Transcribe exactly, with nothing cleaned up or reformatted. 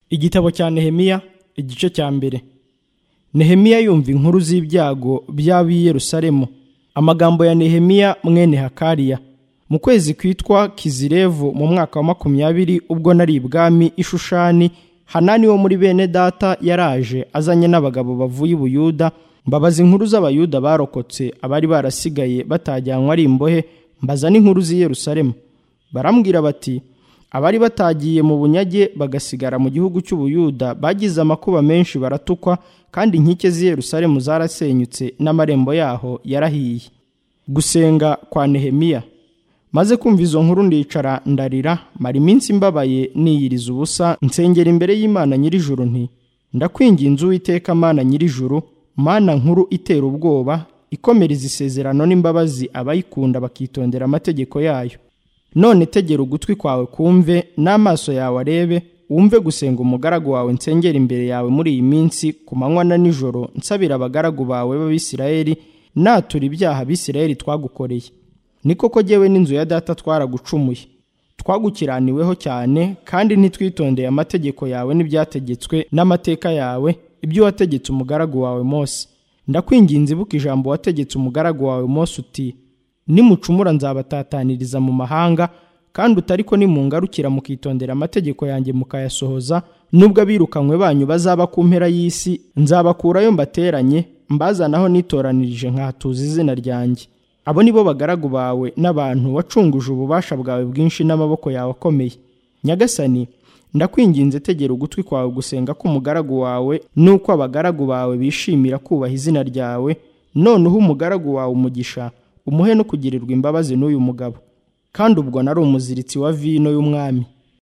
Igitabo cya Nehemiya igice cya mbere. Nehemiya yumva inkuru z'ibyago by'ab'i Yerusalemu. Amagambo ya Nehemiya mwene Hakariya. Mu kwezi kwitwa Kizirevu mu mwaka wa makumyabiri ubwo nari ibwami i Shushani, Hanani wo muri bene data yaraje azanye n'abagabo bavuye i Buyuda, mbabaza inkuru z'Abayuda barokotse abari barasigaye batajyanywe ari imbohe, mbaza n'inkuru z'i Yerusalemu. Barambwira bati, abari batagiye mu bunyage bagasigara mu gihugu cy'Ubuyuda bagize amakuba menshi, baratukwa, kandi inkike z'i Yerusalemu zarasenyutse n'amarembo yaho yarahiye. Gusenga kwa Nehemiya. Maze kumva izo nkuru ndicara ndarira, mara iminsi mbabaye niyiriza ubusa, nsengera imbere y'Imana nyir'ijuru nti, ndakwinginze Uwiteka Mana nyir'ijuru, Mana nkuru itera ubwoba, ikomereza isezerano n'imbabazi abayikunda bakitondera amategeko yayo. None tegera ugutwi kwawe kumve, n'amaso yawe arebe, wumve gusenga umugaragu wawe nsengera imbere yawe muri iyi minsi ku manywa na nijoro, nsabira abagaragu bawe b'Abisirayeli, natura ibyaha Abisirayeli twagukoreye. Ni koko jyewe n'inzu ya data twaragucumuye, twagukiraniweho cyane, kandi ntitwitondeye amategeko yawe n'ibyategetswe n'amateka yawe, ibyo wategetse umugaragu wawe Mose. Ndakwinginze ibuka ijambo wategetse umugaragu wawe Mose uti, nimucumura nzabatataniriza mu mahanga, kandi utariko nimungarukira mukitondera amategeko yanjye mukayasohoza, nubwo abirukanywe banyu bazaba ku mpera y'isi, nzabakurayo mbateranye, mbazanaho nitoranirije nkahatuza izina ryanjye. Abo nibo bagaragu bawe n'abantu wacunguje ububasha bwawe bwinshi n'amaboko yawe akomeye. Nyagasani, ndakwinginze tegera ugutwi kwawe gusenga k'umugaragu wawe, nuko abagaragu bawe bishimira kubaha izina ryawe, none uha umugaragu wawe umugisha, umuhe no kugirirwa imbabazi n'uyu mugabo. Kandi ubwo nari umuziritsi wa vino y'umwami.